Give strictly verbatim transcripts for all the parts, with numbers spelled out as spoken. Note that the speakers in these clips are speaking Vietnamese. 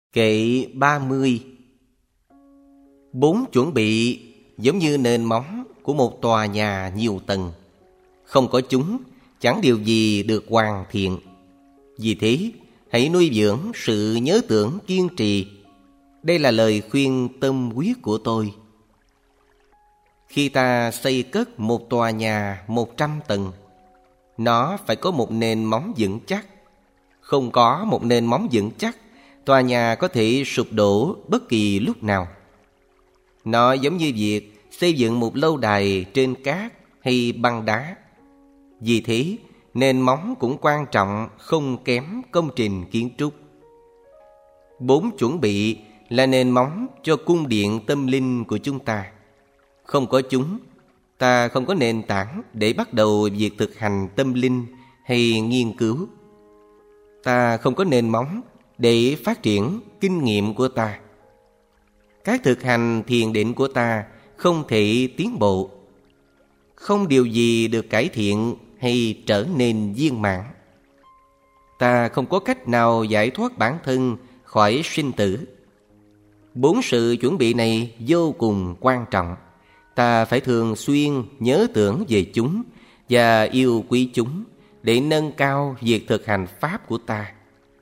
Kệ ba mươi. Bốn chuẩn bị giống như nền móng của một tòa nhà nhiều tầng. Không có chúng, chẳng điều gì được hoàn thiện. Vì thế, hãy nuôi dưỡng sự nhớ tưởng kiên trì. Đây là lời khuyên tâm huyết của tôi. Khi ta xây cất một tòa nhà một trăm tầng, nó phải có một nền móng vững chắc. Không có một nền móng vững chắc, tòa nhà có thể sụp đổ bất kỳ lúc nào. Nó giống như việc xây dựng một lâu đài trên cát hay băng đá. Vì thế, nền móng cũng quan trọng không kém công trình kiến trúc. Bốn chuẩn bị là nền móng cho cung điện tâm linh của chúng ta. Không có chúng, ta không có nền tảng để bắt đầu việc thực hành tâm linh hay nghiên cứu. Ta không có nền móng để phát triển kinh nghiệm của ta. Các thực hành thiền định của ta không thể tiến bộ. Không điều gì được cải thiện hay trở nên viên mãn. Ta không có cách nào giải thoát bản thân khỏi sinh tử. Bốn sự chuẩn bị này vô cùng quan trọng. Ta phải thường xuyên nhớ tưởng về chúng và yêu quý chúng để nâng cao việc thực hành pháp của ta.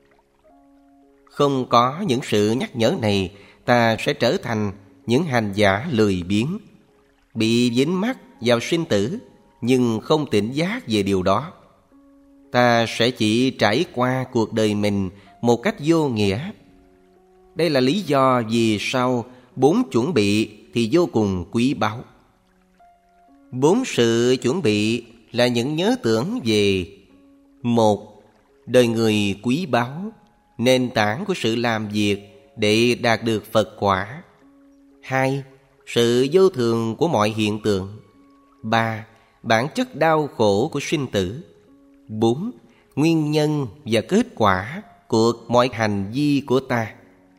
Không có những sự nhắc nhở này, ta sẽ trở thành những hành giả lười biếng, bị dính mắc vào sinh tử nhưng không tỉnh giác về điều đó. Ta sẽ chỉ trải qua cuộc đời mình một cách vô nghĩa. Đây là lý do vì sao bốn chuẩn bị thì vô cùng quý báu. Bốn sự chuẩn bị là những nhớ tưởng về: một, đời người quý báu, nền tảng của sự làm việc để đạt được Phật quả. Hai, sự vô thường của mọi hiện tượng. Ba, bản chất đau khổ của sinh tử. Bốn, nguyên nhân và kết quả của mọi hành vi của ta.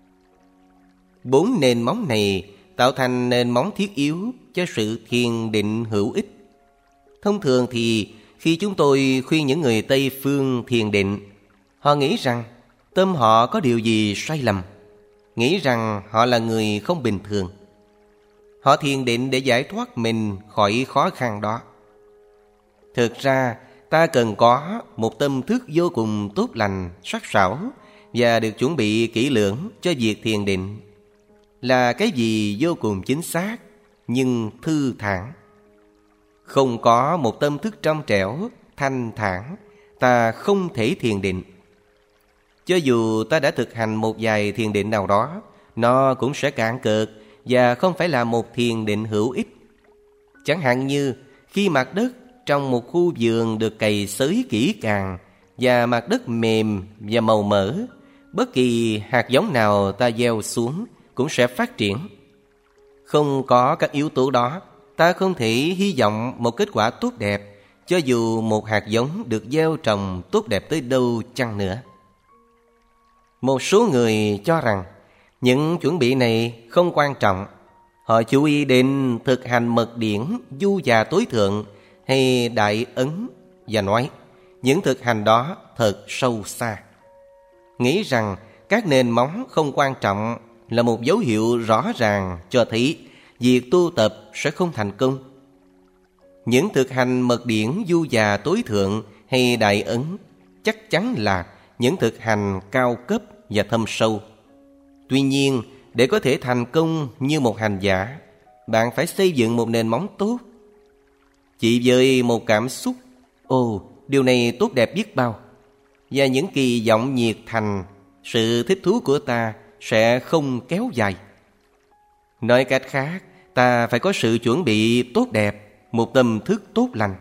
Bốn nền móng này tạo thành nền móng thiết yếu cho sự thiền định hữu ích. Thông thường thì khi chúng tôi khuyên những người Tây phương thiền định, họ nghĩ rằng tâm họ có điều gì sai lầm, nghĩ rằng họ là người không bình thường. Họ thiền định để giải thoát mình khỏi khó khăn đó. Thực ra, ta cần có một tâm thức vô cùng tốt lành, sắc sảo và được chuẩn bị kỹ lưỡng cho việc thiền định. Là cái gì vô cùng chính xác, nhưng thư thản. Không có một tâm thức trong trẻo, thanh thản, ta không thể thiền định. Cho dù ta đã thực hành một vài thiền định nào đó, nó cũng sẽ cạn cợt và không phải là một thiền định hữu ích. Chẳng hạn như khi mặt đất trong một khu vườn được cày xới kỹ càng và mặt đất mềm và màu mỡ, bất kỳ hạt giống nào ta gieo xuống cũng sẽ phát triển. Không có các yếu tố đó, ta không thể hy vọng một kết quả tốt đẹp, cho dù một hạt giống được gieo trồng tốt đẹp tới đâu chăng nữa. Một số người cho rằng những chuẩn bị này không quan trọng. Họ chú ý đến thực hành mật điển, du già tối thượng hay đại ấn và nói những thực hành đó thật sâu xa. Nghĩ rằng các nền móng không quan trọng là một dấu hiệu rõ ràng cho thấy việc tu tập sẽ không thành công. Những thực hành mật điển, du già tối thượng hay đại ấn chắc chắn là những thực hành cao cấp và thâm sâu. Tuy nhiên, để có thể thành công như một hành giả, bạn phải xây dựng một nền móng tốt. Chỉ với một cảm xúc "Ồ, điều này tốt đẹp biết bao" và những kỳ vọng nhiệt thành, sự thích thú của ta sẽ không kéo dài. Nói cách khác, ta phải có sự chuẩn bị tốt đẹp, một tâm thức tốt lành.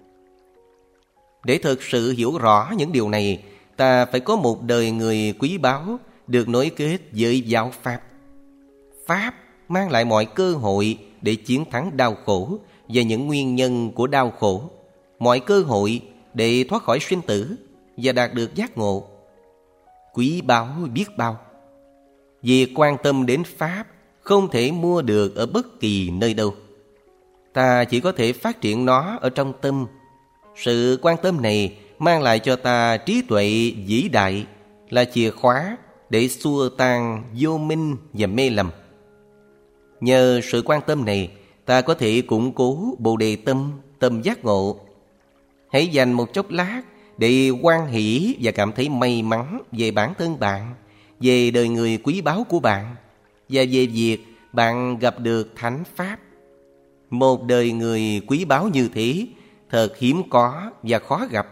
Để thực sự hiểu rõ những điều này, ta phải có một đời người quý báu được nối kết với giáo Pháp. Pháp mang lại mọi cơ hội để chiến thắng đau khổ và những nguyên nhân của đau khổ, mọi cơ hội để thoát khỏi sinh tử và đạt được giác ngộ. Quý báu biết bao. Việc quan tâm đến Pháp không thể mua được ở bất kỳ nơi đâu. Ta chỉ có thể phát triển nó ở trong tâm. Sự quan tâm này mang lại cho ta trí tuệ vĩ đại, là chìa khóa để xua tan vô minh và mê lầm. Nhờ sự quan tâm này, ta có thể củng cố bồ đề tâm, tâm giác ngộ. Hãy dành một chốc lát để hoan hỷ và cảm thấy may mắn về bản thân bạn, về đời người quý báu của bạn, và về việc bạn gặp được thánh pháp. Một đời người quý báu như thế thật hiếm có và khó gặp.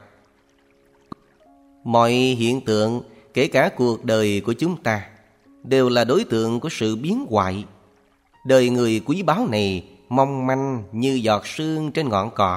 Mọi hiện tượng, kể cả cuộc đời của chúng ta, đều là đối tượng của sự biến hoại. Đời người quý báu này mong manh như giọt sương trên ngọn cỏ.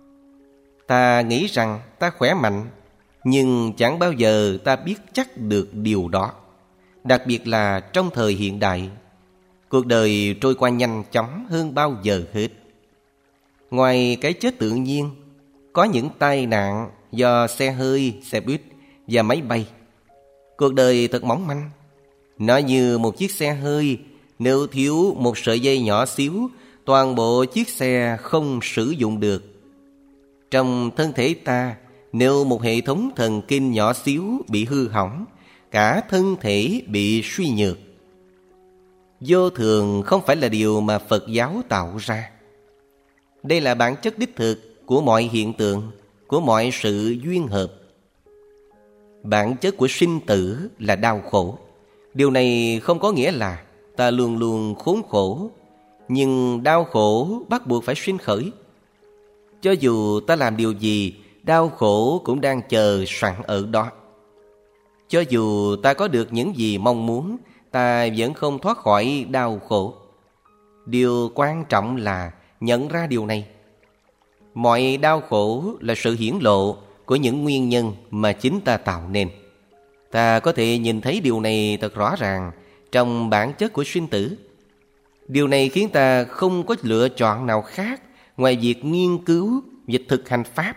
Ta nghĩ rằng ta khỏe mạnh, nhưng chẳng bao giờ ta biết chắc được điều đó. Đặc biệt là trong thời hiện đại, cuộc đời trôi qua nhanh chóng hơn bao giờ hết. Ngoài cái chết tự nhiên, có những tai nạn do xe hơi, xe buýt và máy bay. Cuộc đời thật mỏng manh. Nó như một chiếc xe hơi, nếu thiếu một sợi dây nhỏ xíu, toàn bộ chiếc xe không sử dụng được. Trong thân thể ta, nếu một hệ thống thần kinh nhỏ xíu bị hư hỏng, cả thân thể bị suy nhược. Vô thường không phải là điều mà Phật giáo tạo ra. Đây là bản chất đích thực của mọi hiện tượng, của mọi sự duyên hợp. Bản chất của sinh tử là đau khổ. Điều này không có nghĩa là ta luôn luôn khốn khổ, nhưng đau khổ bắt buộc phải sinh khởi. Cho dù ta làm điều gì, đau khổ cũng đang chờ sẵn ở đó. Cho dù ta có được những gì mong muốn, ta vẫn không thoát khỏi đau khổ. Điều quan trọng là nhận ra điều này. Mọi đau khổ là sự hiển lộ của những nguyên nhân mà chính ta tạo nên. Ta có thể nhìn thấy điều này thật rõ ràng trong bản chất của sinh tử. Điều này khiến ta không có lựa chọn nào khác ngoài việc nghiên cứu và thực hành Pháp.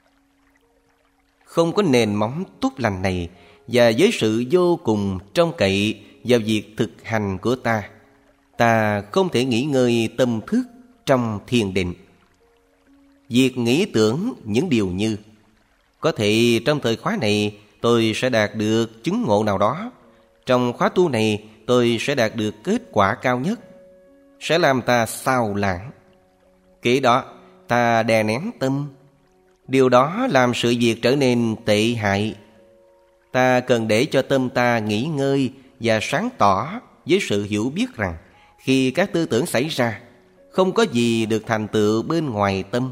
Không có nền móng tốt lành này, và với sự vô cùng trông cậy vào việc thực hành của ta, ta không thể nghỉ ngơi tâm thức trong thiền định. Việc nghĩ tưởng những điều như có thể trong thời khóa này tôi sẽ đạt được chứng ngộ nào đó, trong khóa tu này tôi sẽ đạt được kết quả cao nhất, sẽ làm ta xao lãng. Kể đó ta đè nén tâm. Điều đó làm sự việc trở nên tệ hại. Ta cần để cho tâm ta nghỉ ngơi và sáng tỏ với sự hiểu biết rằng khi các tư tưởng xảy ra, không có gì được thành tựu bên ngoài tâm.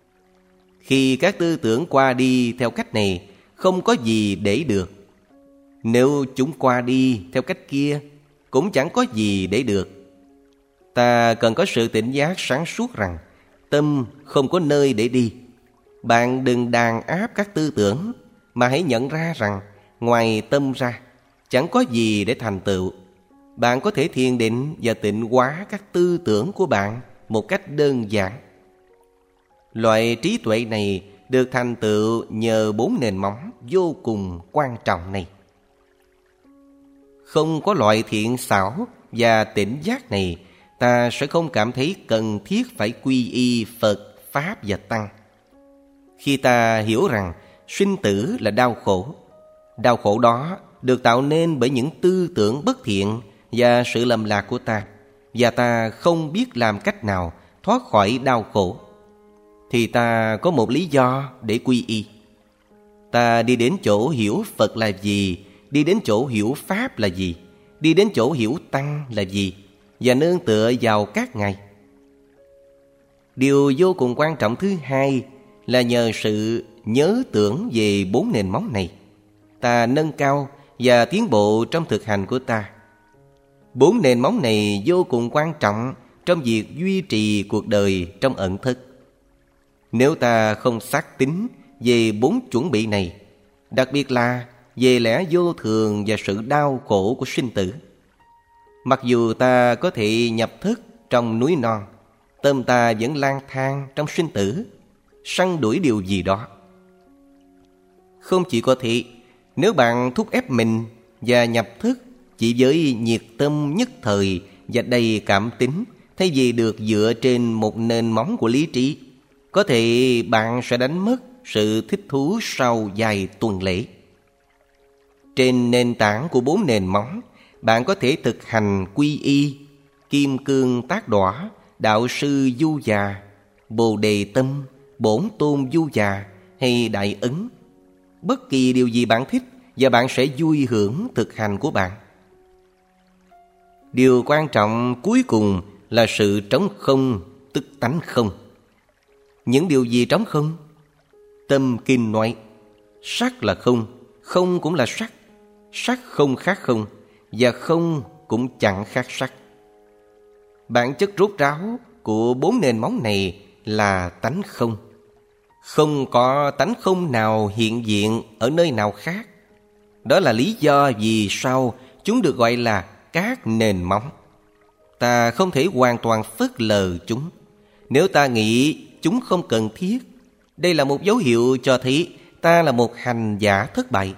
Khi các tư tưởng qua đi theo cách này, không có gì để được. Nếu chúng qua đi theo cách kia, cũng chẳng có gì để được. Ta cần có sự tỉnh giác sáng suốt rằng tâm không có nơi để đi. Bạn đừng đàn áp các tư tưởng, mà hãy nhận ra rằng ngoài tâm ra, chẳng có gì để thành tựu. Bạn có thể thiền định và tịnh hóa các tư tưởng của bạn một cách đơn giản. Loại trí tuệ này được thành tựu nhờ bốn nền móng vô cùng quan trọng này. Không có loại thiện xảo và tỉnh giác này, ta sẽ không cảm thấy cần thiết phải quy y Phật, Pháp và Tăng. Khi ta hiểu rằng sinh tử là đau khổ, đau khổ đó được tạo nên bởi những tư tưởng bất thiện và sự lầm lạc của ta, và ta không biết làm cách nào thoát khỏi đau khổ, thì ta có một lý do để quy y. Ta đi đến chỗ hiểu Phật là gì, đi đến chỗ hiểu Pháp là gì, đi đến chỗ hiểu Tăng là gì, và nương tựa vào các ngài. Điều vô cùng quan trọng thứ hai là nhờ sự nhớ tưởng về bốn nền móng này, ta nâng cao và tiến bộ trong thực hành của ta. Bốn nền móng này vô cùng quan trọng trong việc duy trì cuộc đời trong ẩn thức. Nếu ta không xác tín về bốn chuẩn bị này, đặc biệt là về lẽ vô thường và sự đau khổ của sinh tử, mặc dù ta có thể nhập thức trong núi non, tâm ta vẫn lang thang trong sinh tử, săn đuổi điều gì đó. Không chỉ có thế, nếu bạn thúc ép mình và nhập thức chỉ với nhiệt tâm nhất thời và đầy cảm tính, thay vì được dựa trên một nền móng của lý trí, có thể bạn sẽ đánh mất sự thích thú sau vài tuần lễ. Trên nền tảng của bốn nền móng, bạn có thể thực hành quy y, kim cương tác đỏa, đạo sư du già, bồ đề tâm, bổn tôn du già hay đại ấn. Bất kỳ điều gì bạn thích và bạn sẽ vui hưởng thực hành của bạn. Điều quan trọng cuối cùng là sự trống không, tức tánh không. Những điều gì trống không? Tâm Kinh nói, sắc là không, không cũng là sắc. Sắc không khác không, và không cũng chẳng khác sắc. Bản chất rốt ráo của bốn nền móng này là tánh không. Không có tánh không nào hiện diện ở nơi nào khác. Đó là lý do vì sao chúng được gọi là các nền móng. Ta không thể hoàn toàn phớt lờ chúng. Nếu ta nghĩ chúng không cần thiết, đây là một dấu hiệu cho thấy ta là một hành giả thất bại.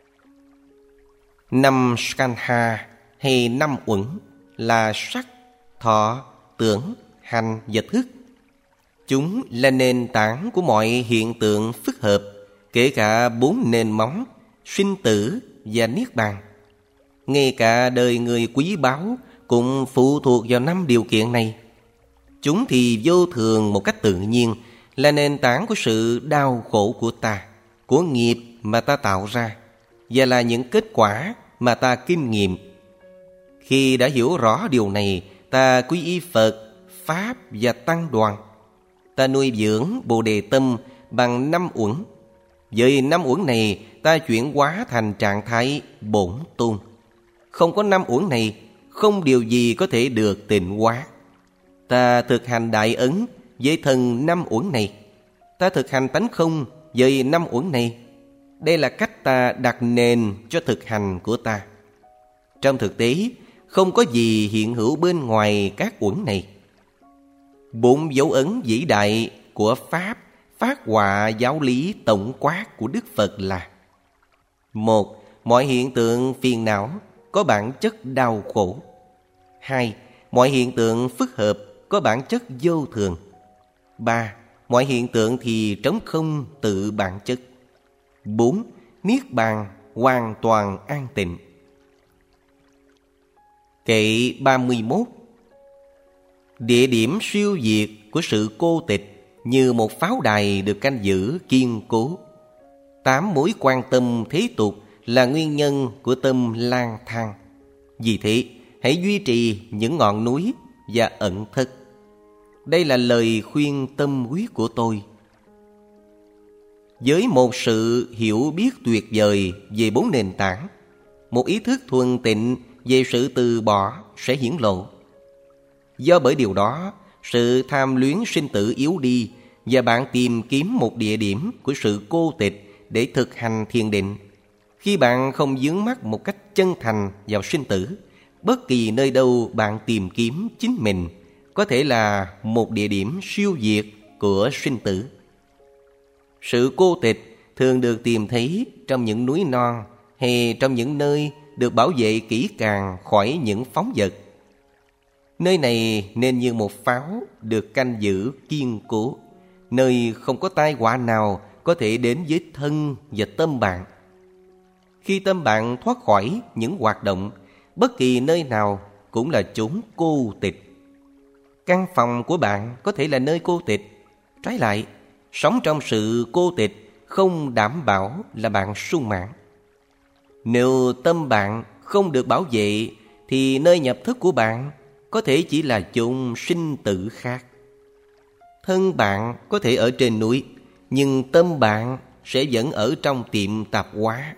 Năm skandha hay năm uẩn là sắc, thọ, tưởng, hành và thức. Chúng là nền tảng của mọi hiện tượng phức hợp, kể cả bốn nền móng, sinh tử và niết bàn. Ngay cả đời người quý báu cũng phụ thuộc vào năm điều kiện này. Chúng thì vô thường một cách tự nhiên, là nền tảng của sự đau khổ của ta, của nghiệp mà ta tạo ra, và là những kết quả mà ta kinh nghiệm. Khi đã hiểu rõ điều này, ta quy y Phật, Pháp và Tăng đoàn. Ta nuôi dưỡng Bồ Đề Tâm bằng năm uẩn. Với năm uẩn này, ta chuyển hóa thành trạng thái bổn tôn. Không có năm uẩn này, không điều gì có thể được tịnh hóa. Ta thực hành đại ấn với thân năm uẩn này. Ta thực hành tánh không với năm uẩn này. Đây là cách ta đặt nền cho thực hành của ta. Trong thực tế, không có gì hiện hữu bên ngoài các uẩn này. Bốn dấu ấn vĩ đại của Pháp phát họa giáo lý tổng quát của Đức Phật là: một. Mọi hiện tượng phiền não có bản chất đau khổ. Hai. Mọi hiện tượng phức hợp có bản chất vô thường. Ba. Mọi hiện tượng thì trống không tự bản chất. Bốn. Niết bàn hoàn toàn an tịnh. Kệ ba mươi mốt. Địa điểm siêu diệt của sự cô tịch như một pháo đài được canh giữ kiên cố. Tám mối quan tâm thế tục là nguyên nhân của tâm lang thang. Vì thế, hãy duy trì những ngọn núi và ẩn thất. Đây là lời khuyên tâm huyết của tôi. Với một sự hiểu biết tuyệt vời về bốn nền tảng, một ý thức thuần tịnh về sự từ bỏ sẽ hiển lộ. Do bởi điều đó, sự tham luyến sinh tử yếu đi và bạn tìm kiếm một địa điểm của sự cô tịch để thực hành thiền định. Khi bạn không vướng mắc một cách chân thành vào sinh tử, bất kỳ nơi đâu bạn tìm kiếm chính mình có thể là một địa điểm siêu diệt của sinh tử. Sự cô tịch thường được tìm thấy trong những núi non hay trong những nơi được bảo vệ kỹ càng khỏi những phóng vật. Nơi này nên như một pháo được canh giữ kiên cố, nơi không có tai họa nào có thể đến với thân và tâm bạn. Khi tâm bạn thoát khỏi những hoạt động, bất kỳ nơi nào cũng là chốn cô tịch. Căn phòng của bạn có thể là nơi cô tịch. Trái lại, sống trong sự cô tịch không đảm bảo là bạn sung mãn. Nếu tâm bạn không được bảo vệ, thì nơi nhập thức của bạn có thể chỉ là chốn sinh tử khác. Thân bạn có thể ở trên núi, nhưng tâm bạn sẽ vẫn ở trong tiệm tạp hóa.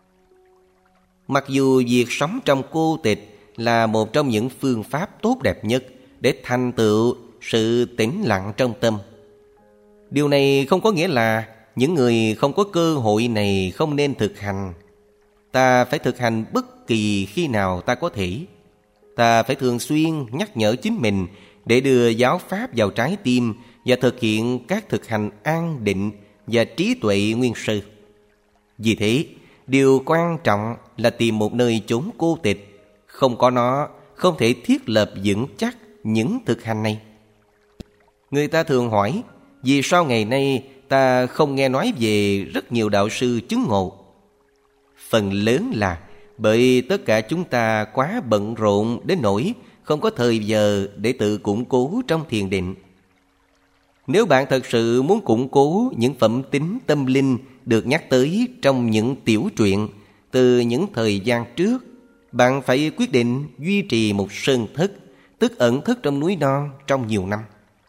Mặc dù việc sống trong cô tịch là một trong những phương pháp tốt đẹp nhất để thành tựu sự tĩnh lặng trong tâm, điều này không có nghĩa là những người không có cơ hội này không nên thực hành. Ta phải thực hành bất kỳ khi nào ta có thể. Ta phải thường xuyên nhắc nhở chính mình để đưa giáo pháp vào trái tim và thực hiện các thực hành an định và trí tuệ nguyên sơ. Vì thế, điều quan trọng là tìm một nơi chốn cô tịch. Không có nó, không thể thiết lập vững chắc những thực hành này. Người ta thường hỏi, vì sao ngày nay ta không nghe nói về rất nhiều đạo sư chứng ngộ? Phần lớn là bởi tất cả chúng ta quá bận rộn đến nỗi không có thời giờ để tự củng cố trong thiền định. Nếu bạn thật sự muốn củng cố những phẩm tính tâm linh được nhắc tới trong những tiểu truyện từ những thời gian trước, bạn phải quyết định duy trì một sơn thất, tức ẩn thất trong núi non trong nhiều năm.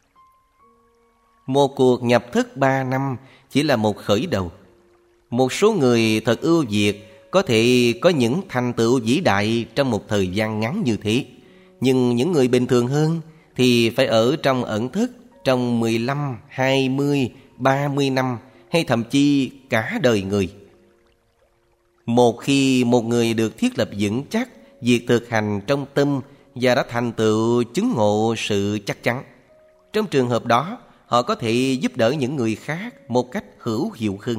Một cuộc nhập thất ba năm chỉ là một khởi đầu. Một số người thật ưu việt có thể có những thành tựu vĩ đại trong một thời gian ngắn như thế. Nhưng những người bình thường hơn thì phải ở trong ẩn thất trong mười lăm, hai mươi, ba mươi năm hay thậm chí cả đời người. Một khi một người được thiết lập vững chắc việc thực hành trong tâm và đã thành tựu chứng ngộ sự chắc chắn, trong trường hợp đó họ có thể giúp đỡ những người khác một cách hữu hiệu hơn.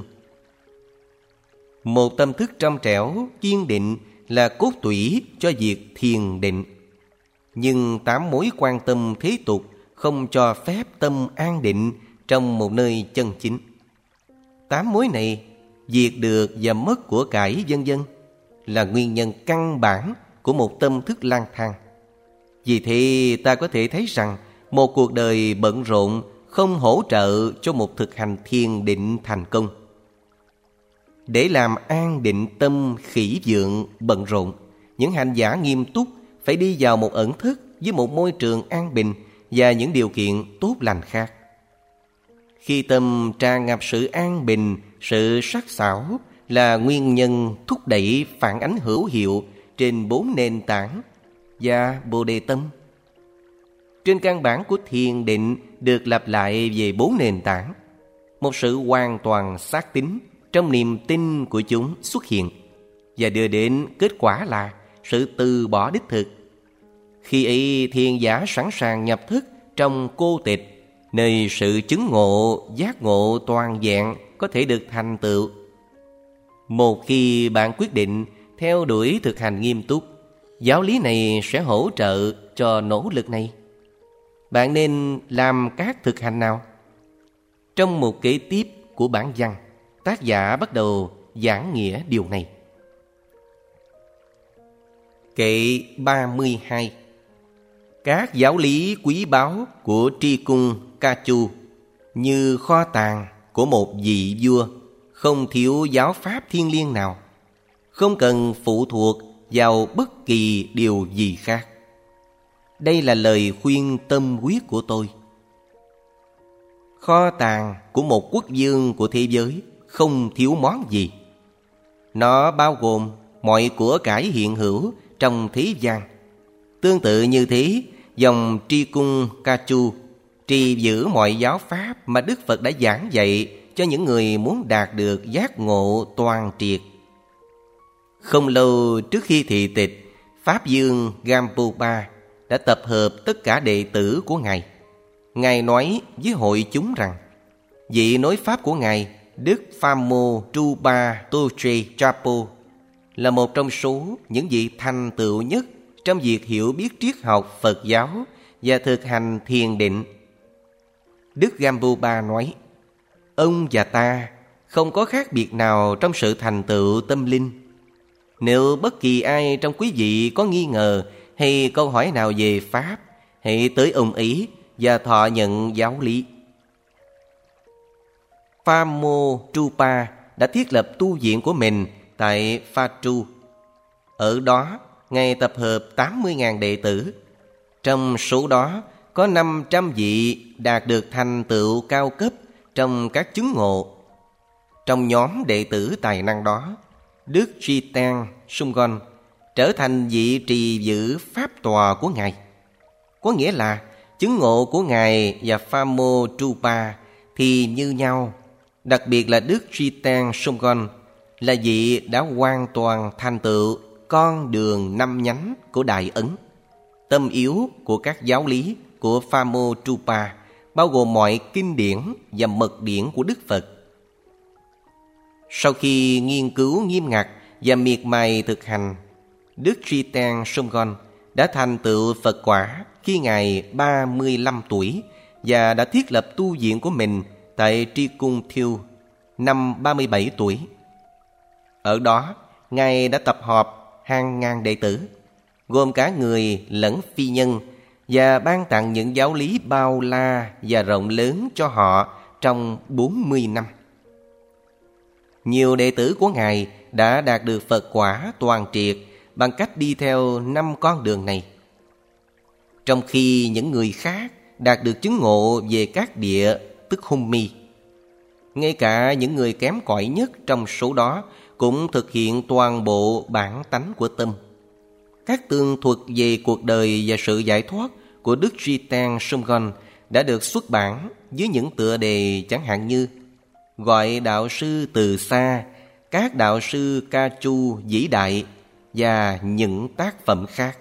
Một tâm thức trong trẻo, kiên định là cốt tủy cho việc thiền định. Nhưng tám mối quan tâm thế tục không cho phép tâm an định trong một nơi chân chính. Tám mối này, việc được và mất của cải vân vân là nguyên nhân căn bản của một tâm thức lang thang. Vì thế ta có thể thấy rằng một cuộc đời bận rộn không hỗ trợ cho một thực hành thiền định thành công. Để làm an định tâm khỉ vượng bận rộn, những hành giả nghiêm túc phải đi vào một ẩn thất với một môi trường an bình và những điều kiện tốt lành khác. Khi tâm tràn ngập sự an bình, sự sắc sảo là nguyên nhân thúc đẩy phản ánh hữu hiệu trên bốn nền tảng và Bồ Đề tâm. Trên căn bản của thiền định được lặp lại về bốn nền tảng, một sự hoàn toàn xác tín trong niềm tin của chúng xuất hiện và đưa đến kết quả là sự từ bỏ đích thực. Khi ấy thiền giả sẵn sàng nhập thức trong cô tịch, nơi sự chứng ngộ, giác ngộ toàn vẹn có thể được thành tựu. Một khi bạn quyết định theo đuổi thực hành nghiêm túc, giáo lý này sẽ hỗ trợ cho nỗ lực này. Bạn nên làm các thực hành nào? Trong một kế tiếp của bản văn, tác giả bắt đầu giảng nghĩa điều này. Kệ ba mươi hai. Các giáo lý quý báu của tri cung Ca Chu như kho tàng của một vị vua, không thiếu giáo pháp thiêng liêng nào, không cần phụ thuộc vào bất kỳ điều gì khác. Đây là lời khuyên tâm huyết của tôi. Kho tàng của một quốc vương của thế giới không thiếu món gì. Nó bao gồm mọi của cải hiện hữu trong thế gian. Tương tự như thế, dòng tri cung Ca Chu trì giữ mọi giáo pháp mà Đức Phật đã giảng dạy cho những người muốn đạt được giác ngộ toàn triệt. Không lâu trước khi thị tịch, Pháp Vương Gampopa đã tập hợp tất cả đệ tử của Ngài. Ngài nói với hội chúng rằng, vị nối Pháp của Ngài, Đức Phamo Trupa Toche Chapo, là một trong số những vị thành tựu nhất trong việc hiểu biết triết học Phật giáo và thực hành thiền định. Đức Gampopa nói, ông và ta không có khác biệt nào trong sự thành tựu tâm linh. Nếu bất kỳ ai trong quý vị có nghi ngờ hay câu hỏi nào về Pháp, hãy tới ông ấy và thọ nhận giáo lý. Phamo Trupa đã thiết lập tu viện của mình tại Pha Tru. Ở đó, Ngài tập hợp tám mươi nghìn đệ tử. Trong số đó, có năm trăm vị đạt được thành tựu cao cấp trong các chứng ngộ. Trong nhóm đệ tử tài năng đó, Đức Chitan Sumgon trở thành vị trì giữ pháp tòa của Ngài. Có nghĩa là chứng ngộ của Ngài và Phamo Trupa thì như nhau. Đặc biệt là Đức Chitan Sumgon là vị đã hoàn toàn thành tựu con đường năm nhánh của Đại Ấn. Tâm yếu của các giáo lý của Phamo Trupa bao gồm mọi kinh điển và mật điển của Đức Phật. Sau khi nghiên cứu nghiêm ngặt và miệt mài thực hành, Đức Chitan Sumgon đã thành tựu Phật quả khi Ngài ba mươi lăm tuổi và đã thiết lập tu viện của mình tại Tri Cung Thiêu năm ba mươi bảy tuổi. Ở đó, Ngài đã tập hợp hàng ngàn đệ tử, gồm cả người lẫn phi nhân, và ban tặng những giáo lý bao la và rộng lớn cho họ trong bốn mươi năm. Nhiều đệ tử của Ngài đã đạt được Phật quả toàn triệt bằng cách đi theo năm con đường này, trong khi những người khác đạt được chứng ngộ về các địa tức hung mi. Ngay cả những người kém cỏi nhất trong số đó cũng thực hiện toàn bộ bản tánh của tâm. Các tường thuật về cuộc đời và sự giải thoát của Đức Jitan Sumgon đã được xuất bản với những tựa đề chẳng hạn như Gọi đạo sư từ xa, Các đạo sư ca chu vĩ đại và những tác phẩm khác.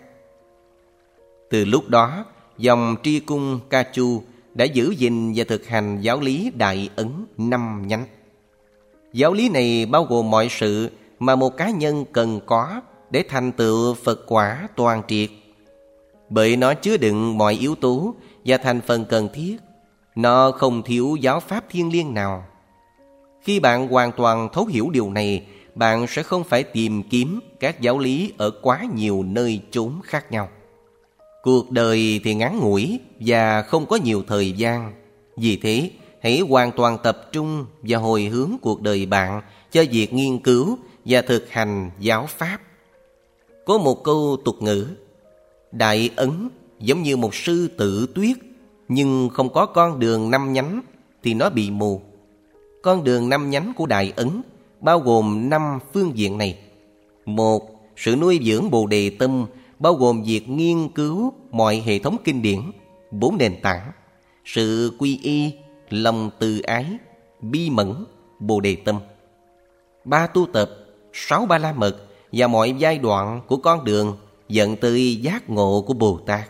Từ lúc đó, dòng tri cung ca chu đã giữ gìn và thực hành giáo lý Đại Ấn năm nhánh. Giáo lý này bao gồm mọi sự mà một cá nhân cần có để thành tựu Phật quả toàn triệt. Bởi nó chứa đựng mọi yếu tố và thành phần cần thiết, nó không thiếu giáo pháp thiêng liêng nào. Khi bạn hoàn toàn thấu hiểu điều này, bạn sẽ không phải tìm kiếm các giáo lý ở quá nhiều nơi chốn khác nhau. Cuộc đời thì ngắn ngủi và không có nhiều thời gian. Vì thế, hãy hoàn toàn tập trung và hồi hướng cuộc đời bạn cho việc nghiên cứu và thực hành giáo pháp. Có một câu tục ngữ: Đại Ấn giống như một sư tử tuyết, nhưng không có con đường năm nhánh thì nó bị mù. Con đường năm nhánh của Đại Ấn bao gồm năm phương diện này. Một, sự nuôi dưỡng Bồ Đề tâm bao gồm việc nghiên cứu mọi hệ thống kinh điển, bốn nền tảng: sự quy y, lòng từ ái, bi mẫn, Bồ Đề tâm. Ba, tu tập sáu ba la mật và mọi giai đoạn của con đường dẫn tới giác ngộ của Bồ Tát.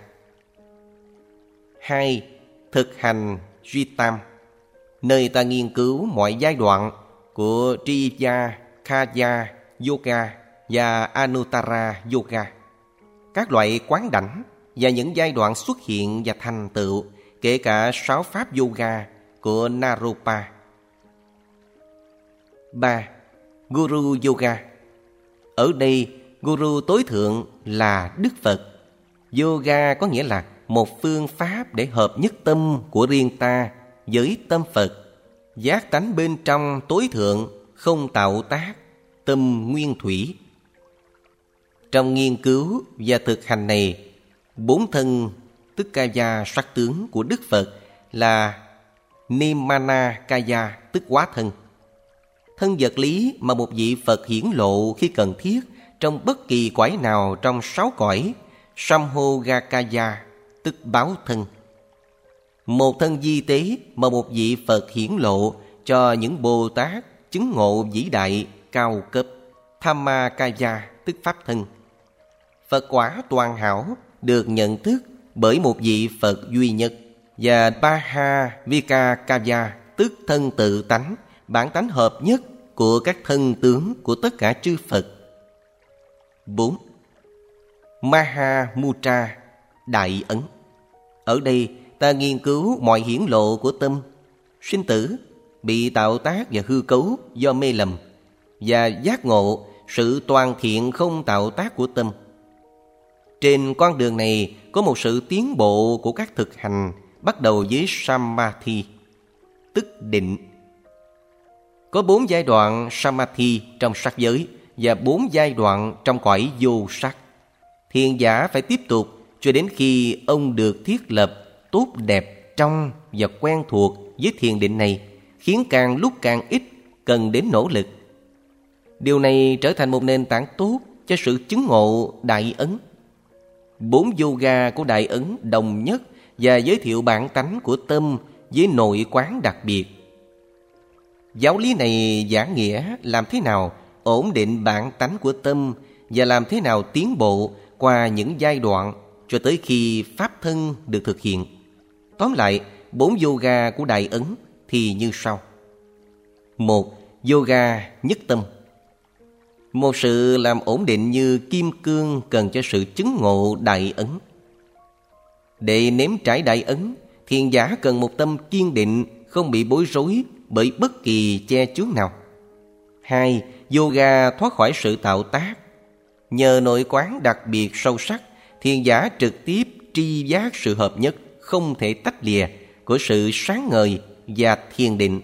Hai, thực hành duy tam, nơi ta nghiên cứu mọi giai đoạn của Triya, Kaya, Yoga và Anuttara Yoga, các loại quán đảnh và những giai đoạn xuất hiện và thành tựu, kể cả sáu pháp yoga của Naropa. Ba, Guru Yoga. Ở đây, Guru tối thượng là Đức Phật. Yoga có nghĩa là một phương pháp để hợp nhất tâm của riêng ta với tâm Phật. Giác tánh bên trong tối thượng, không tạo tác, tâm nguyên thủy. Trong nghiên cứu và thực hành này, bốn thân tức Kaya sắc tướng của Đức Phật là Nimana Kaya tức hóa thân. Thân vật lý mà một vị Phật hiển lộ khi cần thiết trong bất kỳ cõi nào trong sáu cõi, Samhogakaya tức báo thân. Một thân di tế mà một vị Phật hiển lộ cho những Bồ Tát chứng ngộ vĩ đại cao cấp, Dhammakaya tức pháp thân. Phật quả toàn hảo được nhận thức bởi một vị Phật duy nhất, và Bhavikakaya tức thân tự tánh, bản tánh hợp nhất của các thân tướng của tất cả chư Phật. Bốn, Mahamudra, Đại Ấn. Ở đây ta nghiên cứu mọi hiển lộ của tâm, sinh tử, bị tạo tác và hư cấu do mê lầm, và giác ngộ sự toàn thiện không tạo tác của tâm. Trên con đường này có một sự tiến bộ của các thực hành, bắt đầu với Samadhi, tức định. Có bốn giai đoạn Samadhi trong sắc giới và bốn giai đoạn trong cõi vô sắc. Thiền giả phải tiếp tục cho đến khi ông được thiết lập tốt đẹp trong và quen thuộc với thiền định này, khiến càng lúc càng ít cần đến nỗ lực. Điều này trở thành một nền tảng tốt cho sự chứng ngộ Đại Ấn. Bốn yoga của Đại Ấn đồng nhất và giới thiệu bản tánh của tâm với nội quán đặc biệt. Giáo lý này giảng nghĩa làm thế nào ổn định bản tánh của tâm và làm thế nào tiến bộ qua những giai đoạn cho tới khi pháp thân được thực hiện. Tóm lại, bốn yoga của Đại Ấn thì như sau. Một, yoga nhất tâm. Một sự làm ổn định như kim cương cần cho sự chứng ngộ Đại Ấn. Để nếm trải Đại Ấn, thiền giả cần một tâm kiên định, không bị bối rối bởi bất kỳ che chướng nào. Hai, yoga thoát khỏi sự tạo tác. Nhờ nội quán đặc biệt sâu sắc, thiền giả trực tiếp tri giác sự hợp nhất không thể tách lìa của sự sáng ngời và thiền định.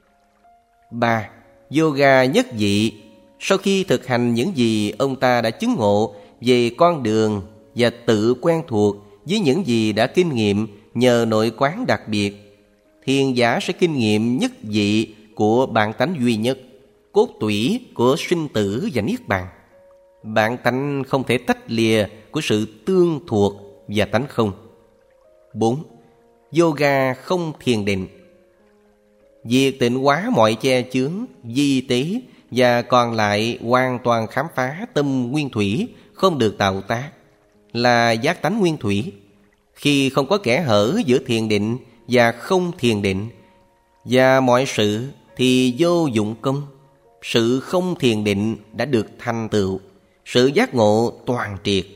Ba, yoga nhất dị. Sau khi thực hành những gì ông ta đã chứng ngộ về con đường và tự quen thuộc với những gì đã kinh nghiệm nhờ nội quán đặc biệt, thiền giả sẽ kinh nghiệm nhất dị của bản tánh duy nhất, cốt tủy của sinh tử và niết bàn. Bản tánh không thể tách lìa của sự tương thuộc và tánh không. Bốn, yoga không thiền định. Việc tịnh hóa mọi che chướng, di tế và còn lại hoàn toàn khám phá tâm nguyên thủy không được tạo tác là giác tánh nguyên thủy. Khi không có kẽ hở giữa thiền định và không thiền định và mọi sự thì vô dụng công. Sự không thiền định đã được thành tựu, sự giác ngộ toàn triệt.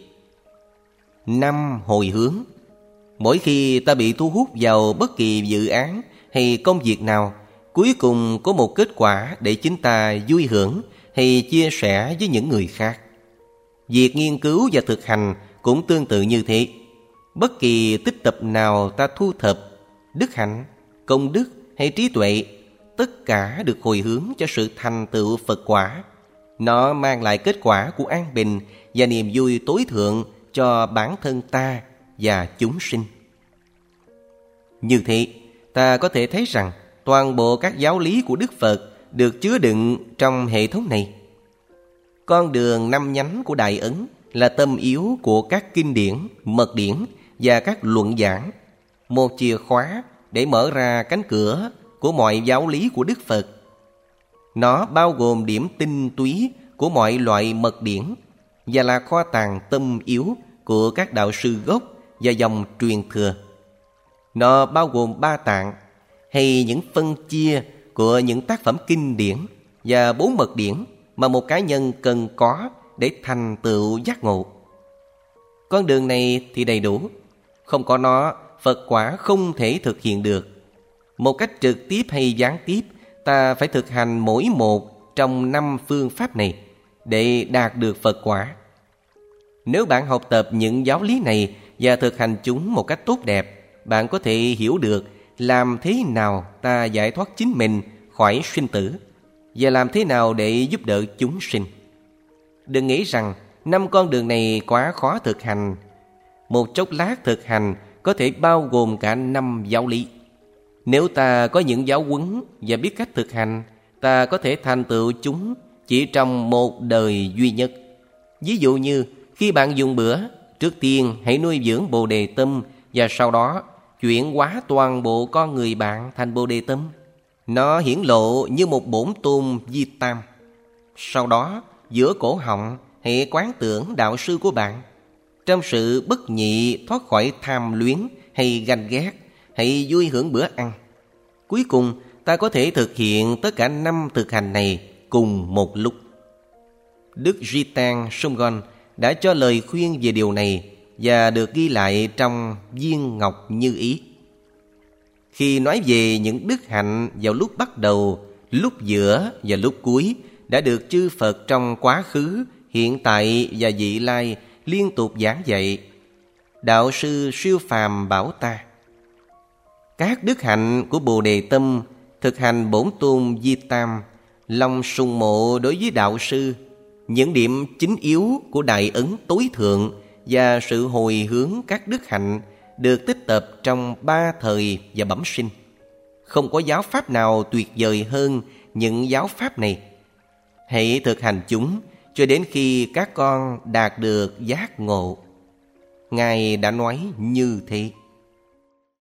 Năm, hồi hướng. Mỗi khi ta bị thu hút vào bất kỳ dự án hay công việc nào, cuối cùng có một kết quả để chính ta vui hưởng hay chia sẻ với những người khác. Việc nghiên cứu và thực hành cũng tương tự như thế. Bất kỳ tích tập nào ta thu thập, đức hạnh, công đức hay trí tuệ, tất cả được hồi hướng cho sự thành tựu Phật quả. Nó mang lại kết quả của an bình và niềm vui tối thượng cho bản thân ta và chúng sinh. Như thế, ta có thể thấy rằng toàn bộ các giáo lý của Đức Phật được chứa đựng trong hệ thống này. Con đường năm nhánh của Đại Ấn là tâm yếu của các kinh điển, mật điển và các luận giảng, một chìa khóa để mở ra cánh cửa của mọi giáo lý của Đức Phật. Nó bao gồm điểm tinh túy của mọi loại mật điển và là kho tàng tâm yếu của các đạo sư gốc và dòng truyền thừa. Nó bao gồm ba tạng hay những phân chia của những tác phẩm kinh điển và bốn mật điển mà một cá nhân cần có để thành tựu giác ngộ. Con đường này thì đầy đủ. Không có nó, Phật quả không thể thực hiện được. Một cách trực tiếp hay gián tiếp, ta phải thực hành mỗi một trong năm phương pháp này để đạt được Phật quả. Nếu bạn học tập những giáo lý này và thực hành chúng một cách tốt đẹp, bạn có thể hiểu được làm thế nào ta giải thoát chính mình khỏi sinh tử và làm thế nào để giúp đỡ chúng sinh. Đừng nghĩ rằng năm con đường này quá khó thực hành. Một chốc lát thực hành có thể bao gồm cả năm giáo lý. Nếu ta có những giáo huấn và biết cách thực hành, ta có thể thành tựu chúng chỉ trong một đời duy nhất. Ví dụ như khi bạn dùng bữa, trước tiên hãy nuôi dưỡng Bồ Đề Tâm và sau đó chuyển hóa toàn bộ con người bạn thành Bồ Đề Tâm. Nó hiển lộ như một bổn tôn Di Tam. Sau đó, giữa cổ họng hãy quán tưởng đạo sư của bạn. Trong sự bất nhị thoát khỏi tham luyến hay ganh ghét, hãy vui hưởng bữa ăn. Cuối cùng, ta có thể thực hiện tất cả năm thực hành này cùng một lúc. Đức Jitan Songgon đã cho lời khuyên về điều này và được ghi lại trong Viên Ngọc Như Ý. Khi nói về những đức hạnh vào lúc bắt đầu, lúc giữa và lúc cuối đã được chư Phật trong quá khứ, hiện tại và vị lai liên tục giảng dạy, đạo sư siêu phàm bảo ta: các đức hạnh của Bồ Đề Tâm, thực hành bổn tôn Di Tam, lòng sùng mộ đối với đạo sư, những điểm chính yếu của Đại Ấn tối thượng và sự hồi hướng các đức hạnh được tích tập trong ba thời và bẩm sinh. Không có giáo pháp nào tuyệt vời hơn những giáo pháp này. Hãy thực hành chúng cho đến khi các con đạt được giác ngộ. Ngài đã nói như thế.